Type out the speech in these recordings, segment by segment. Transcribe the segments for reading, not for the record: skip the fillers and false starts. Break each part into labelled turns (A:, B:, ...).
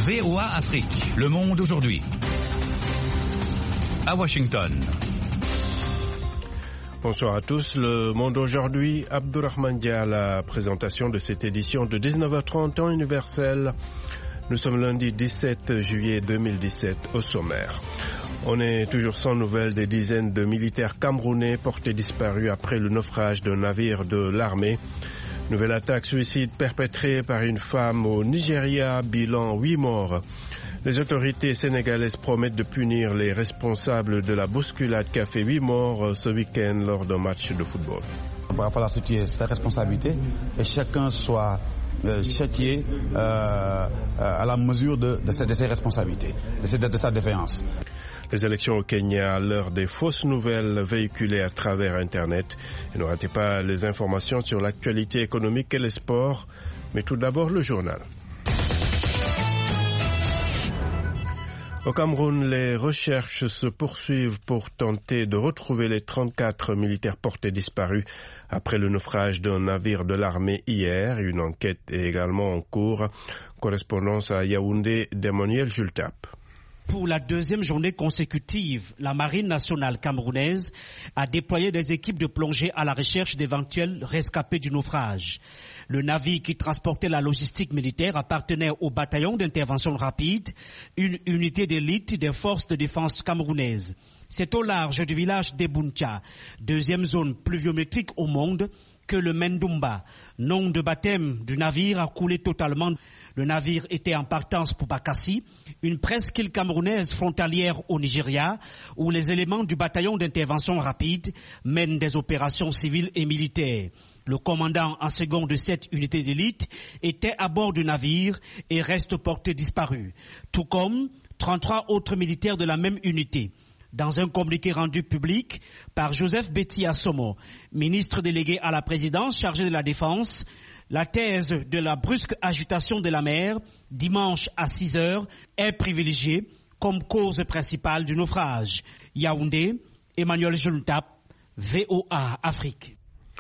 A: VOA Afrique, le monde aujourd'hui. À Washington.
B: Bonsoir à tous. Le monde aujourd'hui, Abdourahmane Dia à la présentation de cette édition de 19h30 temps universel. Nous sommes lundi 17 juillet 2017 au sommaire. On est toujours sans nouvelles des dizaines de militaires camerounais portés disparus après le naufrage d'un navire de l'armée. Nouvelle attaque suicide perpétrée par une femme au Nigeria, bilan 8 morts. Les autorités sénégalaises promettent de punir les responsables de la bousculade qui a fait 8 morts ce week-end lors d'un match de football.
C: Il va falloir situer sa responsabilité et chacun soit châtié à la mesure de ses responsabilités, de sa défaillance.
B: Les élections au Kenya à l'heure des fausses nouvelles véhiculées à travers Internet. Et ne ratez pas les informations sur l'actualité économique et les sports, mais tout d'abord le journal. Au Cameroun, les recherches se poursuivent pour tenter de retrouver les 34 militaires portés disparus après le naufrage d'un navire de l'armée hier. Une enquête est également en cours. Correspondance à Yaoundé d'Emmanuel Jultap.
D: Pour la deuxième journée consécutive, la Marine nationale camerounaise a déployé des équipes de plongée à la recherche d'éventuels rescapés du naufrage. Le navire qui transportait la logistique militaire appartenait au bataillon d'intervention rapide, une unité d'élite des forces de défense camerounaises. C'est au large du village d'Ebountia, deuxième zone pluviométrique au monde, que le Mendumba, nom de baptême du navire, a coulé totalement. Le navire était en partance pour Bakassi, une presqu'île camerounaise frontalière au Nigeria, où les éléments du bataillon d'intervention rapide mènent des opérations civiles et militaires. Le commandant en second de cette unité d'élite était à bord du navire et reste porté disparu, tout comme 33 autres militaires de la même unité. Dans un communiqué rendu public par Joseph Betty Assomo, ministre délégué à la présidence chargé de la défense, la thèse de la brusque agitation de la mer, dimanche à 6 heures, est privilégiée comme cause principale du naufrage. Yaoundé, Emmanuel Jultap, VOA Afrique.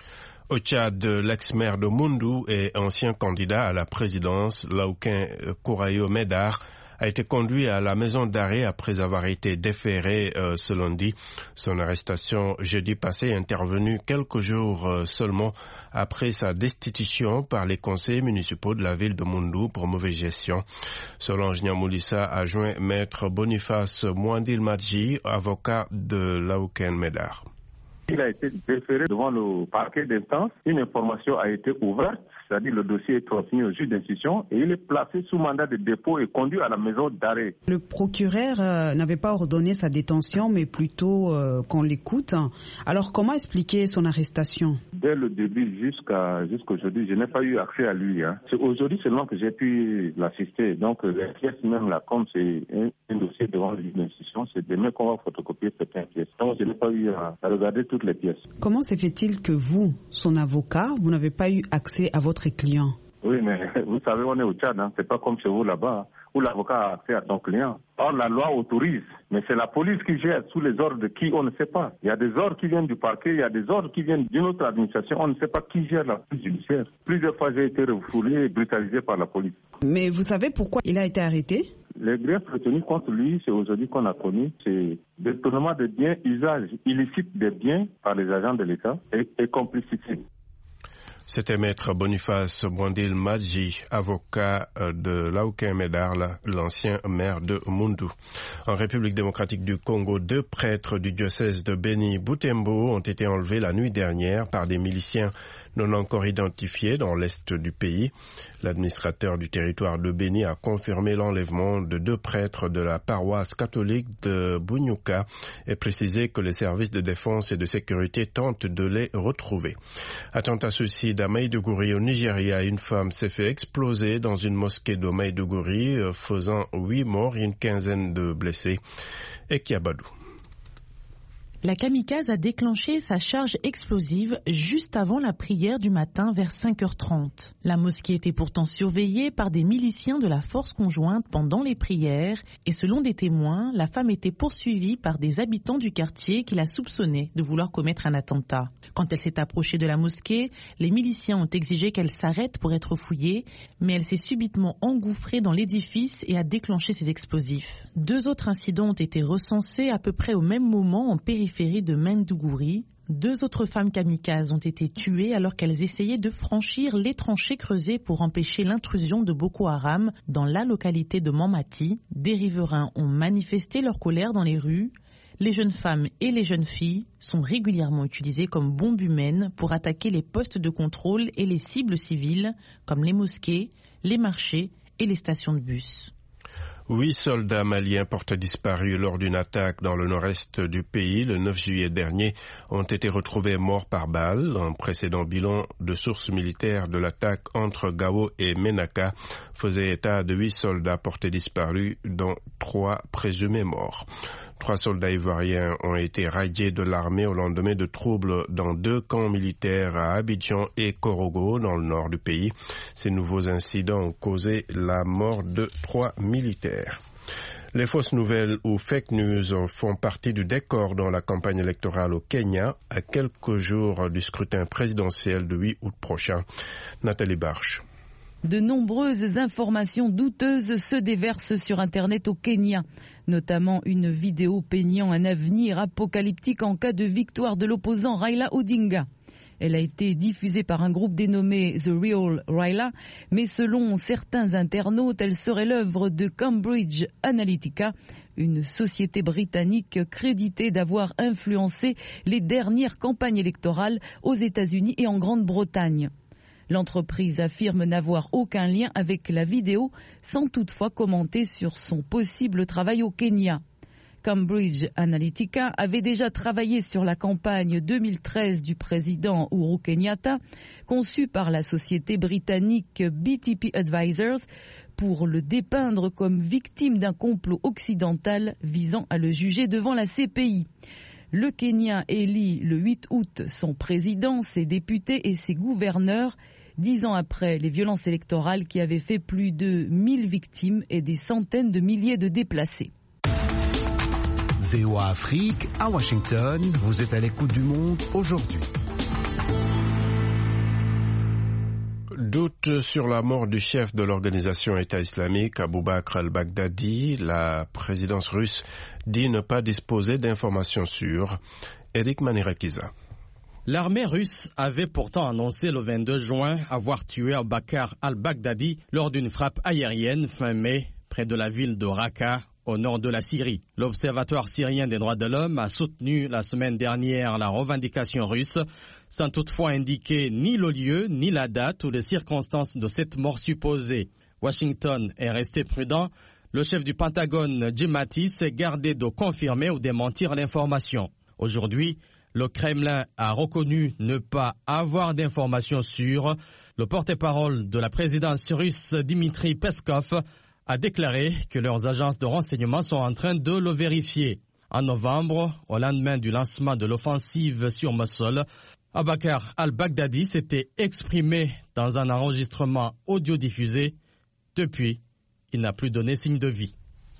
B: Au Tchad, l'ex-maire de Moundou et ancien candidat à la présidence, Laouken Kourayo Médar, a été conduit à la maison d'arrêt après avoir été déféré ce lundi. Son arrestation jeudi passé est intervenue quelques jours seulement après sa destitution par les conseillers municipaux de la ville de Moundou pour mauvaise gestion. Solange Niamoulissa a joint maître Boniface Mwandil Madji, avocat de Laouken Médar.
E: Il a été déféré devant le parquet d'instance. Une information a été ouverte, c'est-à-dire le dossier est transmis au juge d'instruction et il est placé sous mandat de dépôt et conduit à la maison d'arrêt.
F: Le procureur n'avait pas ordonné sa détention, mais plutôt qu'on l'écoute. Alors comment expliquer son arrestation?
E: Dès le début jusqu'aujourd'hui, je n'ai pas eu accès à lui. C'est aujourd'hui seulement que j'ai pu l'assister. Donc les pièces même là, comme c'est un dossier devant le juge d'instruction, c'est demain qu'on va photocopier certaines pièces. Donc je n'ai pas eu à regarder toutes les pièces.
F: Comment se fait-il que vous, son avocat, vous n'avez pas eu accès à votre client?
E: Oui, mais vous savez, on est au Tchad, c'est pas comme chez vous là-bas, où l'avocat a accès à son client. Or, la loi autorise, mais c'est la police qui gère sous les ordres de qui, on ne sait pas. Il y a des ordres qui viennent du parquet, il y a des ordres qui viennent d'une autre administration, on ne sait pas qui gère la police judiciaire. Plusieurs fois, j'ai été refoulé et brutalisé par la police.
F: Mais vous savez pourquoi il a été arrêté?
E: Les griefs retenus contre lui, c'est aujourd'hui qu'on a connu, c'est détournement de biens, usage illicite des biens par les agents de l'État et complicité.
B: C'était maître Boniface Mwandil Madji, avocat de Laouken Médar, l'ancien maire de Moundou. En République démocratique du Congo, 2 prêtres du diocèse de Béni Butembo ont été enlevés la nuit dernière par des miliciens non encore identifiés dans l'est du pays. L'administrateur du territoire de Béni a confirmé l'enlèvement de 2 prêtres de la paroisse catholique de Bunyuka et précisé que les services de défense et de sécurité tentent de les retrouver. Attentat suicide à Maïdougouri au Nigeria, une femme s'est fait exploser dans une mosquée de Maïdougouri, faisant 8 morts et une quinzaine de blessés. Et Kiabadou.
G: La kamikaze a déclenché sa charge explosive juste avant la prière du matin vers 5h30. La mosquée était pourtant surveillée par des miliciens de la force conjointe pendant les prières et selon des témoins, la femme était poursuivie par des habitants du quartier qui la soupçonnaient de vouloir commettre un attentat. Quand elle s'est approchée de la mosquée, les miliciens ont exigé qu'elle s'arrête pour être fouillée, mais elle s'est subitement engouffrée dans l'édifice et a déclenché ses explosifs. 2 autres incidents ont été recensés à peu près au même moment en périphérie de Maiduguri. 2 autres femmes kamikazes ont été tuées alors qu'elles essayaient de franchir les tranchées creusées pour empêcher l'intrusion de Boko Haram dans la localité de Manmati. Des riverains ont manifesté leur colère dans les rues. Les jeunes femmes et les jeunes filles sont régulièrement utilisées comme bombes humaines pour attaquer les postes de contrôle et les cibles civiles comme les mosquées, les marchés et les stations de bus.
B: 8 soldats maliens portés disparus lors d'une attaque dans le nord-est du pays le 9 juillet dernier ont été retrouvés morts par balle. Un précédent bilan de sources militaires de l'attaque entre Gao et Menaka faisait état de 8 soldats portés disparus, dont 3 présumés morts. 3 soldats ivoiriens ont été radiés de l'armée au lendemain de troubles dans 2 camps militaires à Abidjan et Korogo dans le nord du pays. Ces nouveaux incidents ont causé la mort de 3 militaires. Les fausses nouvelles ou fake news font partie du décor dans la campagne électorale au Kenya à quelques jours du scrutin présidentiel de 8 août prochain. Nathalie Barche.
H: De nombreuses informations douteuses se déversent sur Internet au Kenya, notamment une vidéo peignant un avenir apocalyptique en cas de victoire de l'opposant Raila Odinga. Elle a été diffusée par un groupe dénommé The Real Raila, mais selon certains internautes, elle serait l'œuvre de Cambridge Analytica, une société britannique créditée d'avoir influencé les dernières campagnes électorales aux États-Unis et en Grande-Bretagne. L'entreprise affirme n'avoir aucun lien avec la vidéo, sans toutefois commenter sur son possible travail au Kenya. Cambridge Analytica avait déjà travaillé sur la campagne 2013 du président Uhuru Kenyatta, conçue par la société britannique BTP Advisors, pour le dépeindre comme victime d'un complot occidental visant à le juger devant la CPI. Le Kenya élit le 8 août son président, ses députés et ses gouverneurs, 10 ans après les violences électorales qui avaient fait plus de 1000 victimes et des centaines de milliers de déplacés.
I: VOA Afrique, à Washington, vous êtes à l'écoute du monde aujourd'hui.
B: Doute sur la mort du chef de l'organisation État islamique, Abou Bakr al-Baghdadi. La présidence russe dit ne pas disposer d'informations sûres. Eric Manirakiza.
J: L'armée russe avait pourtant annoncé le 22 juin avoir tué Abou Bakr al-Baghdadi lors d'une frappe aérienne fin mai près de la ville de Raqqa, au nord de la Syrie. L'Observatoire syrien des droits de l'homme a soutenu la semaine dernière la revendication russe, sans toutefois indiquer ni le lieu, ni la date ou les circonstances de cette mort supposée. Washington est resté prudent. Le chef du Pentagone, Jim Mattis, s'est gardé de confirmer ou démentir l'information. Aujourd'hui, le Kremlin a reconnu ne pas avoir d'informations sûres. Le porte-parole de la présidence russe, Dmitry Peskov, a déclaré que leurs agences de renseignement sont en train de le vérifier. En novembre, au lendemain du lancement de l'offensive sur Mossoul, Abou Bakr al-Baghdadi s'était exprimé dans un enregistrement audio diffusé. Depuis, il n'a plus donné signe de vie.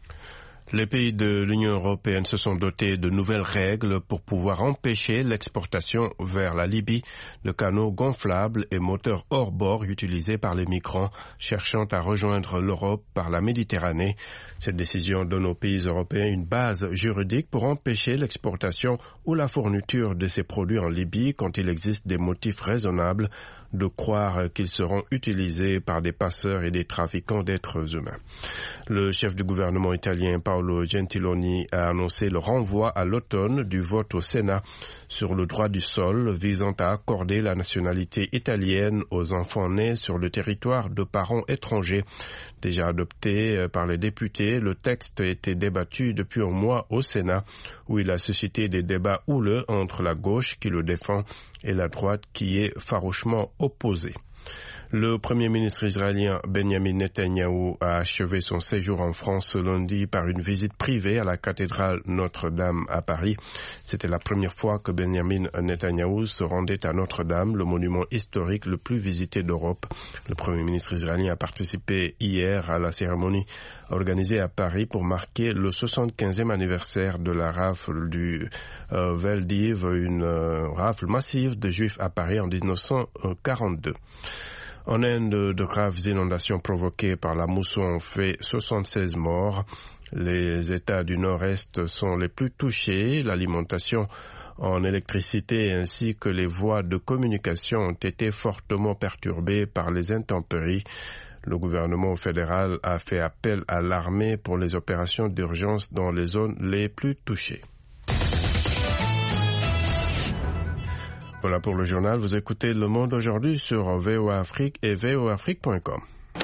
B: Les pays de l'Union européenne se sont dotés de nouvelles règles pour pouvoir empêcher l'exportation vers la Libye de canaux gonflables et moteurs hors bord utilisés par les migrants cherchant à rejoindre l'Europe par la Méditerranée. Cette décision donne aux pays européens une base juridique pour empêcher l'exportation ou la fourniture de ces produits en Libye quand il existe des motifs raisonnables de croire qu'ils seront utilisés par des passeurs et des trafiquants d'êtres humains. Le chef du gouvernement italien Paolo Gentiloni a annoncé le renvoi à l'automne du vote au Sénat sur le droit du sol visant à accorder la nationalité italienne aux enfants nés sur le territoire de parents étrangers. Déjà adopté par les députés, le texte a été débattu depuis un mois au Sénat où il a suscité des débats houleux entre la gauche qui le défend et la droite qui est farouchement opposée. Le Premier ministre israélien Benjamin Netanyahou a achevé son séjour en France lundi par une visite privée à la cathédrale Notre-Dame à Paris. C'était la première fois que Benjamin Netanyahou se rendait à Notre-Dame, le monument historique le plus visité d'Europe. Le Premier ministre israélien a participé hier à la cérémonie organisée à Paris pour marquer le 75e anniversaire de la rafle du Veldiv, une rafle massive de Juifs à Paris en 1942. En Inde, de graves inondations provoquées par la mousson ont fait 76 morts. Les États du Nord-Est sont les plus touchés. L'alimentation en électricité ainsi que les voies de communication ont été fortement perturbées par les intempéries. Le gouvernement fédéral a fait appel à l'armée pour les opérations d'urgence dans les zones les plus touchées. Voilà pour le journal. Vous écoutez Le Monde aujourd'hui sur VOA Afrique et voaafrique.com.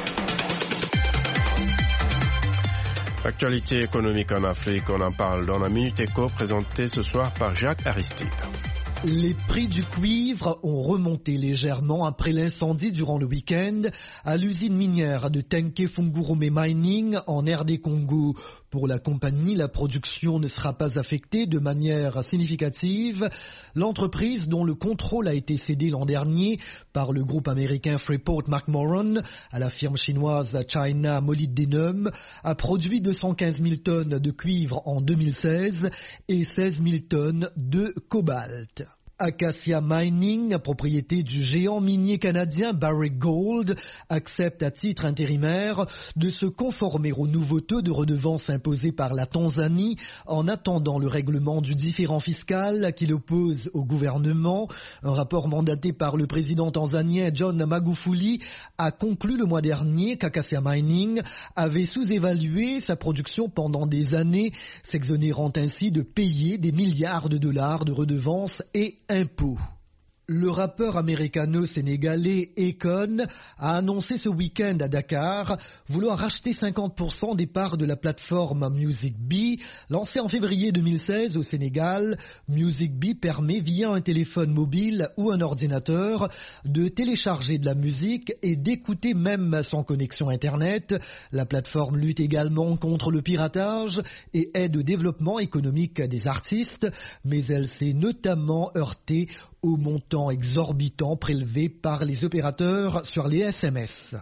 B: L'actualité économique en Afrique, on en parle dans la Minute Éco présentée ce soir par Jacques Aristide.
K: Les prix du cuivre ont remonté légèrement après l'incendie durant le week-end à l'usine minière de Tenke Fungurume Mining en RD Congo. Pour la compagnie, la production ne sera pas affectée de manière significative. L'entreprise, dont le contrôle a été cédé l'an dernier par le groupe américain Freeport-McMoRan à la firme chinoise China Molybdenum, a produit 215 000 tonnes de cuivre en 2016 et 16 000 tonnes de cobalt. Acacia Mining, propriété du géant minier canadien Barrick Gold, accepte à titre intérimaire de se conformer aux nouveaux taux de redevance imposés par la Tanzanie en attendant le règlement du différend fiscal qui l'oppose au gouvernement. Un rapport mandaté par le président tanzanien John Magufuli a conclu le mois dernier qu'Acacia Mining avait sous-évalué sa production pendant des années, s'exonérant ainsi de payer des milliards de dollars de redevances et impôts. Le rappeur américano-sénégalais Akon a annoncé ce week-end à Dakar vouloir racheter 50% des parts de la plateforme Music Bee. Lancée en février 2016 au Sénégal, Music Bee permet via un téléphone mobile ou un ordinateur de télécharger de la musique et d'écouter même sans connexion Internet. La plateforme lutte également contre le piratage et aide au développement économique des artistes, mais elle s'est notamment heurtée au montant exorbitant prélevé par les opérateurs sur les SMS.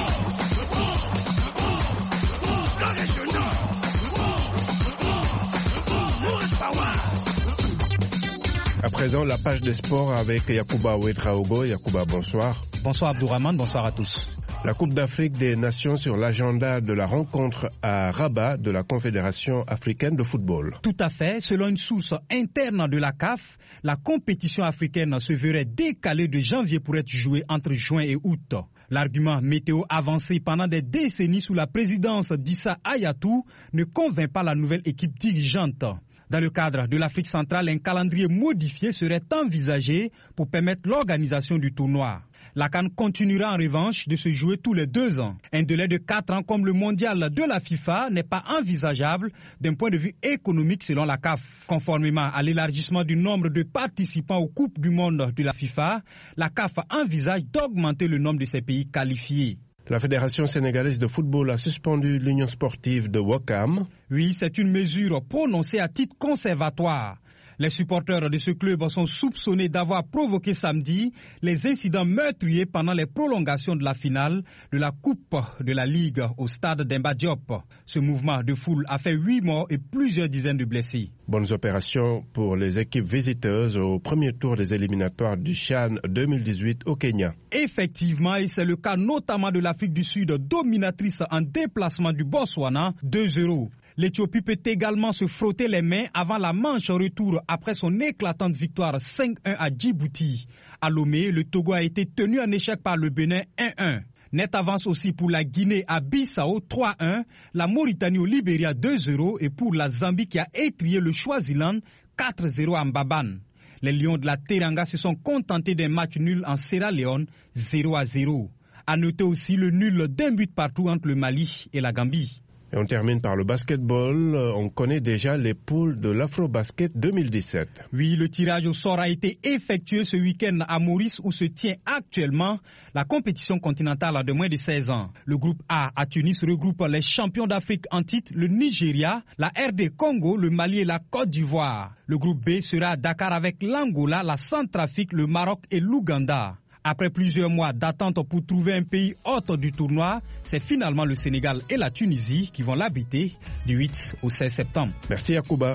B: À présent, la page des sports avec Yacouba Ouedraogo. Yacouba, bonsoir.
L: Bonsoir Abdourahmane, bonsoir à tous.
B: La Coupe d'Afrique des Nations sur l'agenda de la rencontre à Rabat de la Confédération africaine de football.
L: Tout à fait. Selon une source interne de la CAF, la compétition africaine se verrait décalée de janvier pour être jouée entre juin et août. L'argument météo avancé pendant des décennies sous la présidence d'Issa Hayatou ne convainc pas la nouvelle équipe dirigeante. Dans le cadre de l'Afrique centrale, un calendrier modifié serait envisagé pour permettre l'organisation du tournoi. La CAN continuera en revanche de se jouer tous les 2 ans. Un délai de 4 ans comme le mondial de la FIFA n'est pas envisageable d'un point de vue économique selon la CAF. Conformément à l'élargissement du nombre de participants aux Coupes du monde de la FIFA, la CAF envisage d'augmenter le nombre de ces pays qualifiés.
B: La Fédération sénégalaise de football a suspendu l'Union sportive de Ouakam.
L: Oui, c'est une mesure prononcée à titre conservatoire. Les supporters de ce club sont soupçonnés d'avoir provoqué samedi les incidents meurtriers pendant les prolongations de la finale de la Coupe de la Ligue au stade d'Emba Diop. Ce mouvement de foule a fait 8 morts et plusieurs dizaines de blessés.
B: Bonnes opérations pour les équipes visiteuses au premier tour des éliminatoires du CHAN 2018 au Kenya.
L: Effectivement, et c'est le cas notamment de l'Afrique du Sud, dominatrice en déplacement du Botswana, 2-0. L'Éthiopie peut également se frotter les mains avant la manche retour après son éclatante victoire 5-1 à Djibouti. À Lomé, le Togo a été tenu en échec par le Bénin 1-1. Net avance aussi pour la Guinée à Bissau 3-1, la Mauritanie au Libéria 2-0 et pour la Zambie qui a étrié le Swaziland 4-0 à Mbabane. Les Lions de la Teranga se sont contentés d'un match nul en Sierra Leone 0-0. À noter aussi le nul d'un but partout entre le Mali et la Gambie.
B: Et on termine par le basketball. On connaît déjà les poules de l'Afrobasket 2017.
L: Oui, le tirage au sort a été effectué ce week-end à Maurice où se tient actuellement la compétition continentale de moins de 16 ans. Le groupe A à Tunis regroupe les champions d'Afrique en titre, le Nigeria, la RD Congo, le Mali et la Côte d'Ivoire. Le groupe B sera à Dakar avec l'Angola, la Centrafrique, le Maroc et l'Ouganda. Après plusieurs mois d'attente pour trouver un pays hôte du tournoi, c'est finalement le Sénégal et la Tunisie qui vont l'abriter du 8 au 16 septembre.
B: Merci Yacouba.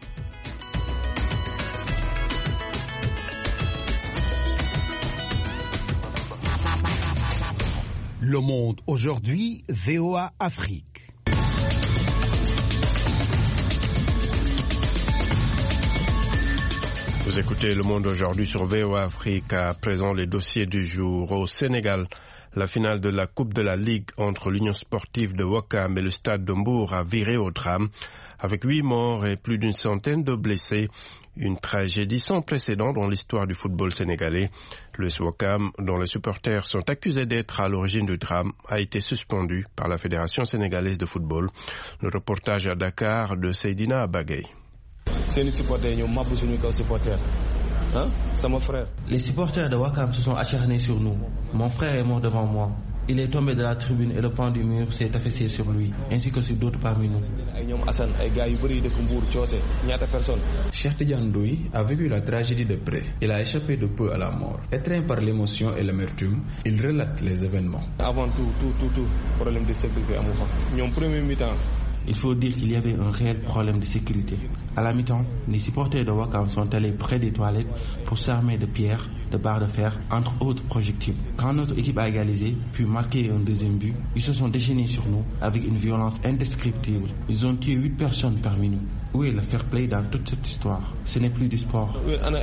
I: Le Monde aujourd'hui, VOA Afrique.
B: Vous écoutez Le Monde aujourd'hui sur VOA Afrique. À présent, les dossiers du jour. Au Sénégal, la finale de la Coupe de la Ligue entre l'Union sportive de Ouakam et le Stade de Mbour a viré au drame, avec 8 morts et plus d'une centaine de blessés. Une tragédie sans précédent dans l'histoire du football sénégalais. Le Ouakam, dont les supporters sont accusés d'être à l'origine du drame, a été suspendu par la Fédération sénégalaise de football. Le reportage à Dakar de Seydina Abagay.
M: Les supporters de Ouakam se sont acharnés sur nous. Mon frère est mort devant moi. Il est tombé de la tribune et le pan du mur s'est affaissé sur lui, ainsi que sur d'autres parmi nous.
N: Cheikh Tidiane Ndoye a vécu la tragédie de près. Il a échappé de peu à la mort. Étreint par l'émotion et l'amertume, il relate les événements.
M: Avant tout, problème de sécurité. Il faut dire qu'il y avait un réel problème de sécurité. À la mi-temps, les supporters de Ouakam sont allés près des toilettes pour s'armer de pierres, de barres de fer, entre autres projectiles. Quand notre équipe a égalisé, puis marqué un deuxième but, ils se sont déchaînés sur nous avec une violence indescriptible. Ils ont tué 8 personnes parmi nous. Où est le fair play dans toute cette histoire? Ce n'est plus du sport.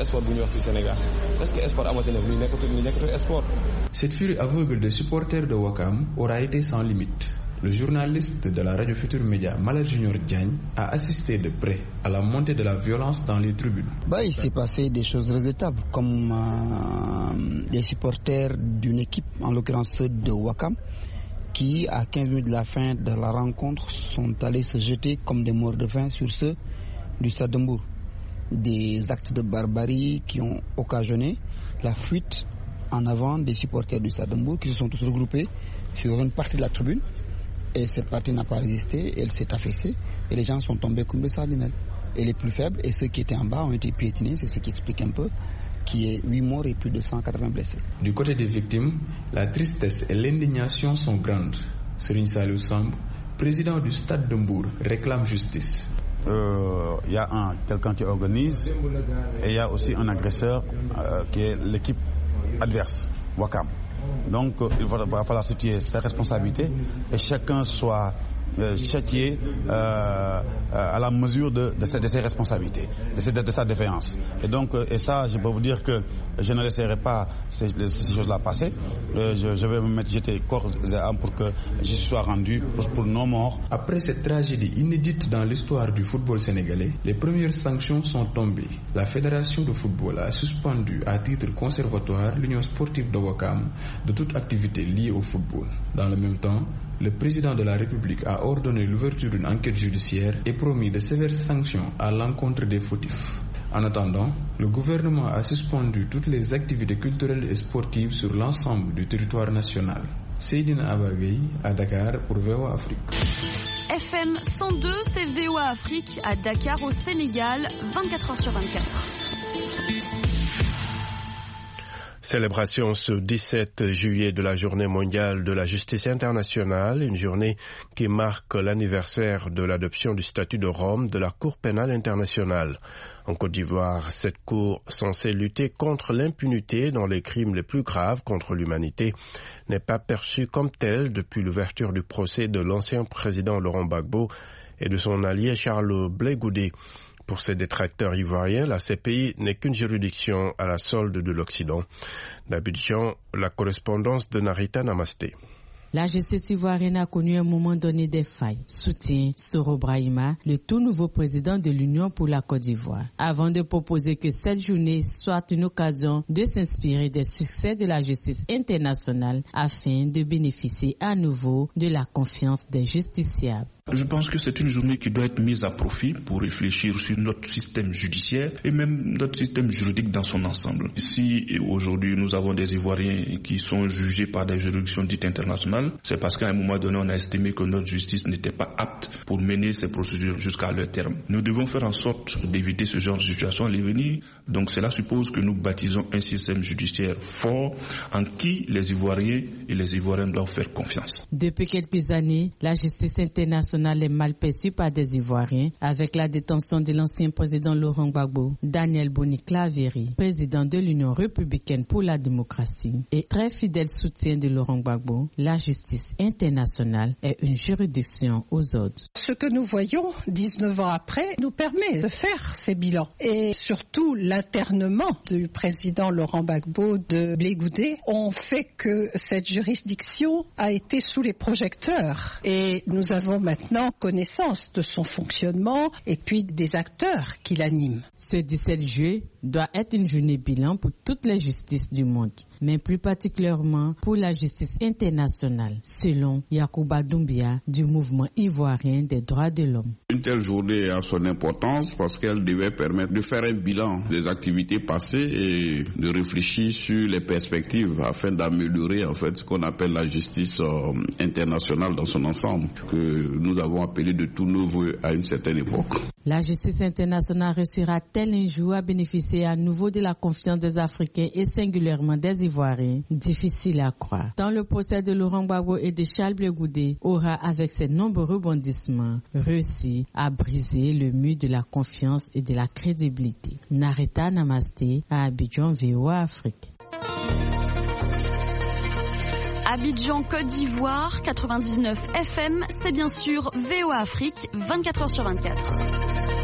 N: Cette furie aveugle des supporters de Ouakam aura été sans limite. Le journaliste de la radio Futur Média, Malal Junior Diagne, a assisté de près à la montée de la violence dans les tribunes.
O: Il s'est passé des choses regrettables, comme des supporters d'une équipe, en l'occurrence ceux de Ouakam, qui, à 15 minutes de la fin de la rencontre, sont allés se jeter comme des morts de faim sur ceux du Stade de Mbour. Des actes de barbarie qui ont occasionné la fuite en avant des supporters du Stade de Mbour qui se sont tous regroupés sur une partie de la tribune. Et cette partie n'a pas résisté, elle s'est affaissée et les gens sont tombés comme des sardinelles. Et les plus faibles et ceux qui étaient en bas ont été piétinés, c'est ce qui explique un peu qu'il y ait 8 morts et plus de 180 blessés.
N: Du côté des victimes, la tristesse et l'indignation sont grandes. Serigne Saliou Samb, président du Stade de Mbour, réclame justice.
C: Il y a quelqu'un qui organise et il y a aussi un agresseur qui est l'équipe adverse, Ouakam. Donc il va falloir situer ses responsabilités et chacun soit châtié à la mesure de ses responsabilités, de sa défaillance. Et donc, ça, je peux vous dire que je ne laisserai pas ces choses-là passer. Je vais me mettre jeter corps et âme pour que je sois rendu pour nos morts.
N: Après cette tragédie inédite dans l'histoire du football sénégalais, les premières sanctions sont tombées. La Fédération de football a suspendu à titre conservatoire l'Union sportive de Ouakam de toute activité liée au football. Dans le même temps, le président de la République a ordonné l'ouverture d'une enquête judiciaire et promis de sévères sanctions à l'encontre des fautifs. En attendant, le gouvernement a suspendu toutes les activités culturelles et sportives sur l'ensemble du territoire national. Seydina Abagay à Dakar pour VOA Afrique.
P: FM 102, c'est VOA Afrique à Dakar au Sénégal, 24h sur 24.
B: Célébration ce 17 juillet de la Journée mondiale de la justice internationale, une journée qui marque l'anniversaire de l'adoption du statut de Rome de la Cour pénale internationale. En Côte d'Ivoire, cette cour censée lutter contre l'impunité dans les crimes les plus graves contre l'humanité n'est pas perçue comme telle depuis l'ouverture du procès de l'ancien président Laurent Gbagbo et de son allié Charles Blé Goudé. Pour ces détracteurs ivoiriens, la CPI n'est qu'une juridiction à la solde de l'Occident. D'Abidjan, la correspondance de Narita Namasté.
Q: La justice ivoirienne a connu un moment donné des failles, soutient Soro Brahima, le tout nouveau président de l'Union pour la Côte d'Ivoire, avant de proposer que cette journée soit une occasion de s'inspirer des succès de la justice internationale afin de bénéficier à nouveau de la confiance des justiciables.
R: Je pense que c'est une journée qui doit être mise à profit pour réfléchir sur notre système judiciaire et même notre système juridique dans son ensemble. Si aujourd'hui nous avons des Ivoiriens qui sont jugés par des juridictions dites internationales, c'est parce qu'à un moment donné on a estimé que notre justice n'était pas apte pour mener ces procédures jusqu'à leur terme. Nous devons faire en sorte d'éviter ce genre de situation à l'avenir. Donc cela suppose que nous bâtissons un système judiciaire fort en qui les Ivoiriens et les Ivoiriennes doivent faire confiance.
Q: Depuis quelques années, la justice internationale est mal perçue par des Ivoiriens avec la détention de l'ancien président Laurent Gbagbo, Daniel Boni-Claverie, président de l'Union républicaine pour la démocratie et très fidèle soutien de Laurent Gbagbo. La justice internationale est une juridiction aux ordres.
S: Ce que nous voyons 19 ans après nous permet de faire ces bilans et surtout l'internement du président Laurent Gbagbo de Blé Goudé ont fait que cette juridiction a été sous les projecteurs et nous avons maintenant connaissance de son fonctionnement et puis des acteurs qui l'animent.
Q: Ce 17 juillet doit être une journée bilan pour toutes les justices du monde, mais plus particulièrement pour la justice internationale, selon Yacouba Doumbia du mouvement ivoirien des droits de l'homme.
T: Une telle journée a son importance parce qu'elle devait permettre de faire un bilan des activités passées et de réfléchir sur les perspectives afin d'améliorer en fait ce qu'on appelle la justice internationale dans son ensemble, que nous avons appelé de tous nos voeux à une certaine époque.
Q: La justice internationale réussira-t-elle un jour à bénéficier à nouveau de la confiance des Africains et singulièrement des Ivoiriens? Difficile à croire. Dans le procès de Laurent Gbagbo et de Charles Blé Goudé aura, avec ses nombreux rebondissements, réussi à briser le mur de la confiance et de la crédibilité. Narita Namasté à Abidjan, VOA Afrique.
P: Abidjan, Côte d'Ivoire, 99 FM, c'est bien sûr VOA Afrique, 24h/24.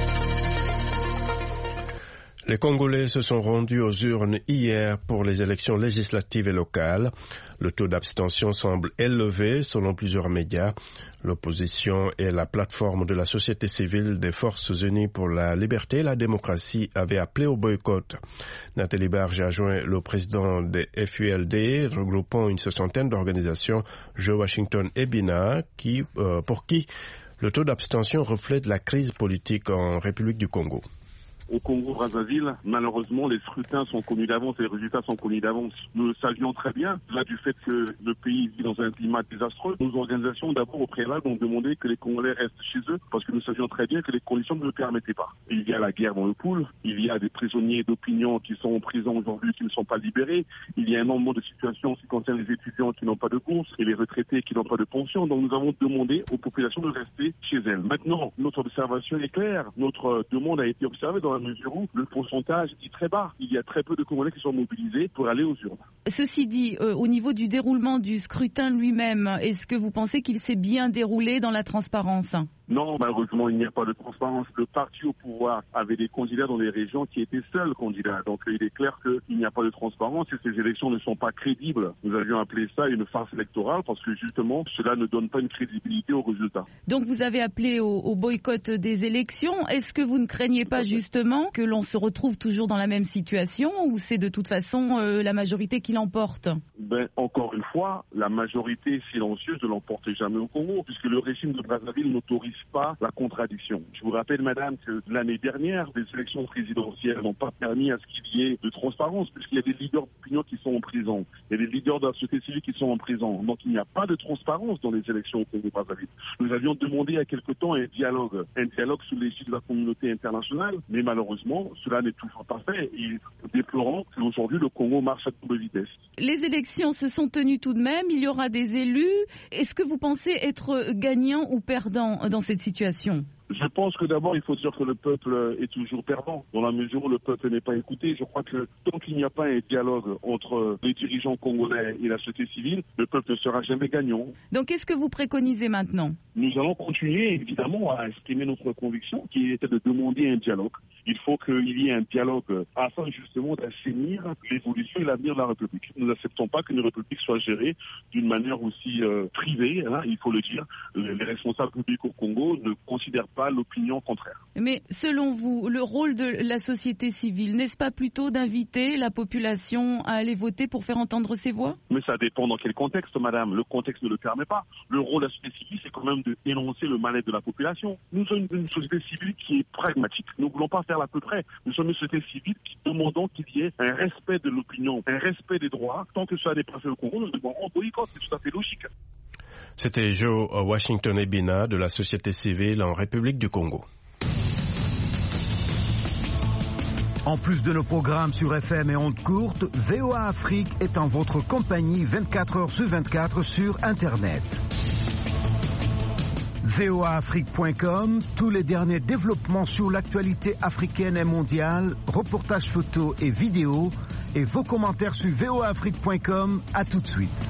B: Les Congolais se sont rendus aux urnes hier pour les élections législatives et locales. Le taux d'abstention semble élevé selon plusieurs médias. L'opposition et la plateforme de la société civile des Forces unies pour la liberté et la démocratie avaient appelé au boycott. Nathalie Barge a joint le président des FULD, regroupant une soixantaine d'organisations, Joe Washington et Bina, pour qui le taux d'abstention reflète la crise politique en République du Congo.
E: Au Congo-Brazzaville, malheureusement, les scrutins sont connus d'avance et les résultats sont connus d'avance. Nous le savions très bien, là du fait que le pays vit dans un climat désastreux. Nos organisations, d'abord au préalable, ont demandé que les Congolais restent chez eux parce que nous savions très bien que les conditions ne le permettaient pas. Il y a la guerre dans le pool, il y a des prisonniers d'opinion qui sont en prison aujourd'hui qui ne sont pas libérés, il y a énormément de situations qui concernent les étudiants qui n'ont pas de bourse et les retraités qui n'ont pas de pension. Donc nous avons demandé aux populations de rester chez elles. Maintenant, notre observation est claire. Notre demande a été observée dans la mesure où le pourcentage est très bas. Il y a très peu de Congolais qui sont mobilisés pour aller aux urnes.
H: Ceci dit, au niveau du déroulement du scrutin lui-même, est-ce que vous pensez qu'il s'est bien déroulé dans la transparence ?
E: Non, malheureusement, il n'y a pas de transparence. Le parti au pouvoir avait des candidats dans les régions qui étaient seuls candidats. Donc, il est clair qu'il n'y a pas de transparence et ces élections ne sont pas crédibles. Nous avions appelé ça une farce électorale parce que, justement, cela ne donne pas une crédibilité aux résultats.
H: Donc, vous avez appelé au boycott des élections. Est-ce que vous ne craignez pas, justement, que l'on se retrouve toujours dans la même situation ou c'est de toute façon la majorité qui l'emporte ?
E: Encore une fois, la majorité silencieuse ne l'emporte jamais au Congo puisque le régime de Brazzaville n'autorise pas la contradiction. Je vous rappelle, madame, que l'année dernière, les élections présidentielles n'ont pas permis à ce qu'il y ait de transparence, puisqu'il y a des leaders d'opinion qui sont en prison. Il y a des leaders de la société civile qui sont en prison. Donc il n'y a pas de transparence dans les élections au Congo-Brazzaville. Nous avions demandé il y a quelque temps un dialogue sous l'égide de la communauté internationale, mais malheureusement, cela n'est toujours pas fait. Et déplorant qu'aujourd'hui, le Congo marche à double vitesse.
H: Les élections se sont tenues tout de même. Il y aura des élus. Est-ce que vous pensez être gagnant ou perdant dans cette situation ?
E: Je pense que d'abord, il faut dire que le peuple est toujours perdant, dans la mesure où le peuple n'est pas écouté. Je crois que tant qu'il n'y a pas un dialogue entre les dirigeants congolais et la société civile, le peuple ne sera jamais gagnant.
H: Donc, qu'est-ce que vous préconisez maintenant ?
E: Nous allons continuer, évidemment, à exprimer notre conviction, qui était de demander un dialogue. Il faut qu'il y ait un dialogue afin, justement, d'assainir l'évolution et l'avenir de la République. Nous n'acceptons pas qu'une République soit gérée d'une manière aussi privée, il faut le dire. Les responsables publics au Congo ne considèrent pas
U: l'opinion contraire.
H: Mais selon vous, le rôle de la société civile, n'est-ce pas plutôt d'inviter la population à aller voter pour faire entendre ses voix?
U: Mais ça dépend dans quel contexte, madame. Le contexte ne le permet pas. Le rôle de la société civile, c'est quand même de dénoncer le mal-être de la population. Nous sommes une société civile qui est pragmatique. Nous ne voulons pas faire l'à peu près. Nous sommes une société civile qui demandons qu'il y ait un respect de l'opinion, un respect des droits. Tant que cela n'est pas fait au Congo, nous demandons un boycott. C'est tout à fait logique.
B: C'était Joe Washington Ebina de la société civile en République du Congo.
I: En plus de nos programmes sur FM et ondes courtes, VOA Afrique est en votre compagnie 24 heures sur 24 sur Internet. voaafrique.com, tous les derniers développements sur l'actualité africaine et mondiale, reportages photos et vidéos, et vos commentaires sur voaafrique.com. À tout de suite.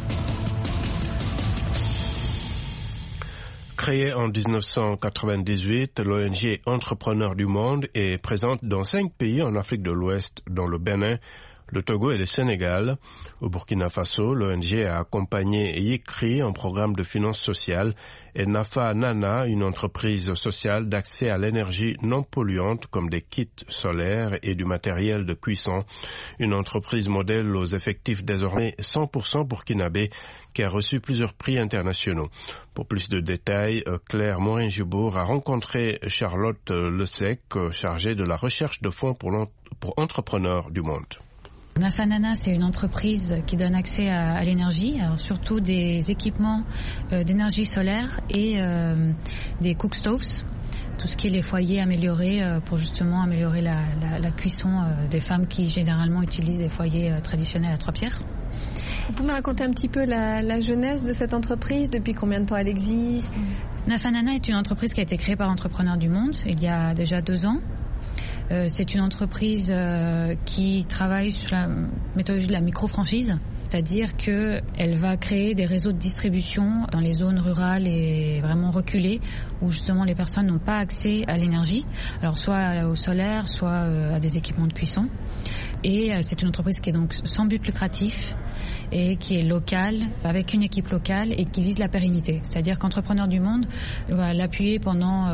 B: Créée en 1998, l'ONG Entrepreneurs du Monde est présente dans 5 pays en Afrique de l'Ouest, dont le Bénin, le Togo et le Sénégal. Au Burkina Faso, l'ONG a accompagné YICRI, un programme de finances sociales, et Nafa Nana, une entreprise sociale d'accès à l'énergie non polluante comme des kits solaires et du matériel de cuisson. Une entreprise modèle aux effectifs désormais 100% burkinabé qui a reçu plusieurs prix internationaux. Pour plus de détails, Claire Morin-Jubour a rencontré Charlotte Lesec, chargée de la recherche de fonds pour entrepreneurs du monde.
V: Nafa Nana, c'est une entreprise qui donne accès à l'énergie, alors surtout des équipements d'énergie solaire et des cook stoves, tout ce qui est les foyers améliorés pour justement améliorer la cuisson des femmes qui généralement utilisent des foyers traditionnels à 3 pierres.
W: Vous pouvez me raconter un petit peu la genèse de cette entreprise, depuis combien de temps elle existe?
V: Nafa Nana est une entreprise qui a été créée par Entrepreneurs du Monde il y a déjà 2 ans. C'est une entreprise qui travaille sur la méthodologie de la micro-franchise, c'est-à-dire qu'elle va créer des réseaux de distribution dans les zones rurales et vraiment reculées, où justement les personnes n'ont pas accès à l'énergie, alors soit au solaire, soit à des équipements de cuisson. Et c'est une entreprise qui est donc sans but lucratif et qui est locale, avec une équipe locale et qui vise la pérennité. C'est-à-dire qu'Entrepreneurs du Monde va l'appuyer pendant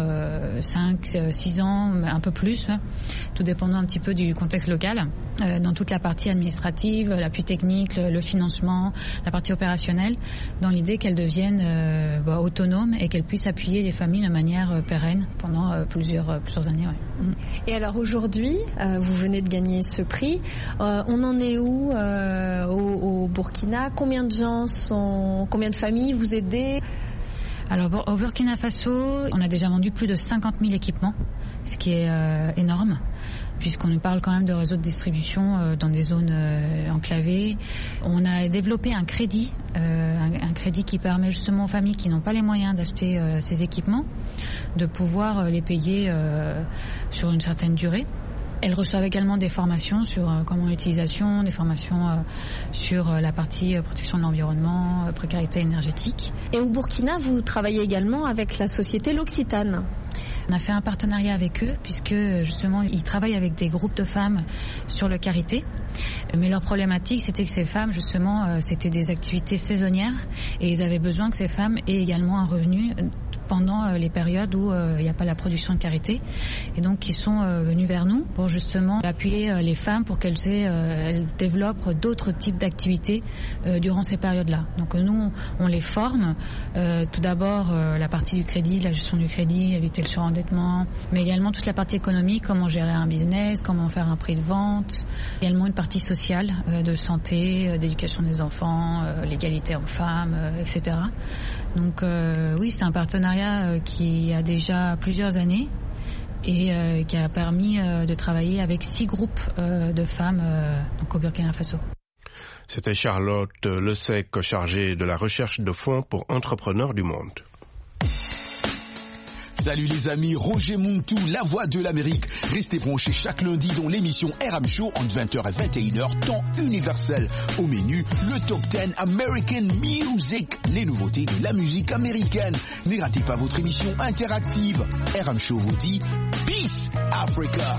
V: 5-6 ans, un peu plus, tout dépendant un petit peu du contexte local, dans toute la partie administrative, l'appui technique, le financement, la partie opérationnelle, dans l'idée qu'elle devienne autonome et qu'elle puisse appuyer les familles de manière pérenne pendant plusieurs années. Ouais.
W: Et alors aujourd'hui, vous venez de gagner ce prix. On en est où au Burkina? Combien de familles vous aidez?
V: Alors au Burkina Faso, on a déjà vendu plus de 50 000 équipements, ce qui est énorme, puisqu'on nous parle quand même de réseaux de distribution dans des zones enclavées. On a développé un crédit qui permet justement aux familles qui n'ont pas les moyens d'acheter ces équipements de pouvoir les payer sur une certaine durée. Elles reçoivent également des formations sur comment l'utilisation, des formations sur la partie protection de l'environnement, précarité énergétique.
W: Et au Burkina, vous travaillez également avec la société L'Occitane.
V: On a fait un partenariat avec eux puisque justement ils travaillent avec des groupes de femmes sur le karité. Mais leur problématique, c'était que ces femmes, justement, c'était des activités saisonnières et ils avaient besoin que ces femmes aient également un revenu pendant les périodes où il n'y a pas la production de karité. Et donc, ils sont venus vers nous pour justement appuyer les femmes pour qu'elles elles développent d'autres types d'activités durant ces périodes-là. Donc, nous, on les forme. Tout d'abord, la partie du crédit, la gestion du crédit, éviter le surendettement, mais également toute la partie économique, comment gérer un business, comment faire un prix de vente, également une partie sociale de santé, d'éducation des enfants, l'égalité hommes-femmes, etc. Donc oui, c'est un partenariat qui a déjà plusieurs années et qui a permis de travailler avec 6 groupes de femmes donc au Burkina Faso.
B: C'était Charlotte Lesec, chargée de la recherche de fonds pour Entrepreneurs du Monde.
X: Salut les amis, Roger Muntu, la voix de l'Amérique. Restez branchés chaque lundi dans l'émission RM Show entre 20h et 21h, temps universel. Au menu, le Top 10 American Music, les nouveautés de la musique américaine. Ne ratez pas votre émission interactive. RM Show vous dit Peace Africa.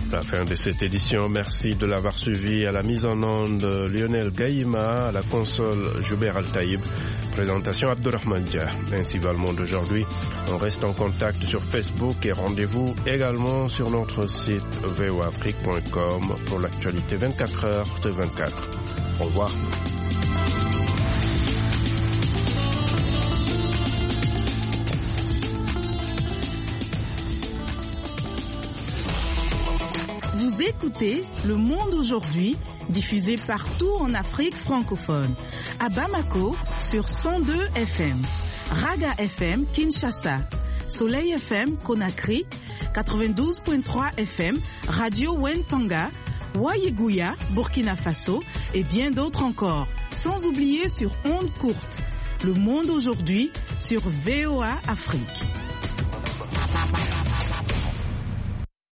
B: La fin de cette édition, merci de l'avoir suivi. À la mise en onde, Lionel Gaïma, à la console, Joubert Al-Taïb, présentation Abdurrahman Dia. Ainsi va le monde aujourd'hui. On reste en contact sur Facebook et rendez-vous également sur notre site voafrique.com pour l'actualité 24 heures de 24. Au revoir.
A: Vous écoutez Le Monde aujourd'hui, diffusé partout en Afrique francophone. À Bamako, sur 102 FM. Raga FM, Kinshasa. Soleil FM, Conakry. 92.3 FM, Radio Wentanga. Wayeguya, Burkina Faso. Et bien d'autres encore. Sans oublier sur ondes courtes. Le Monde aujourd'hui, sur VOA Afrique.